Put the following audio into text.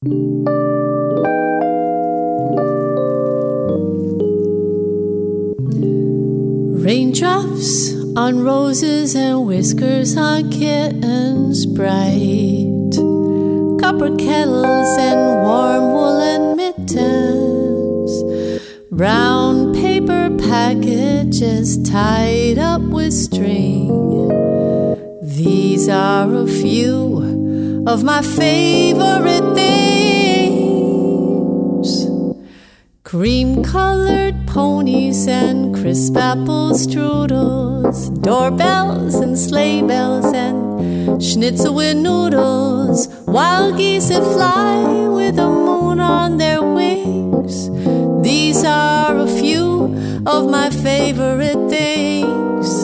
Raindrops on roses and whiskers on kittens bright, copper kettles and warm woolen mittens, brown paper packages tied up with string. These are a few of my favorite things: cream-colored ponies and crisp apple strudels, doorbells and sleigh bells and schnitzel with noodles, wild geese that fly with the moon on their wings. These are a few of my favorite things.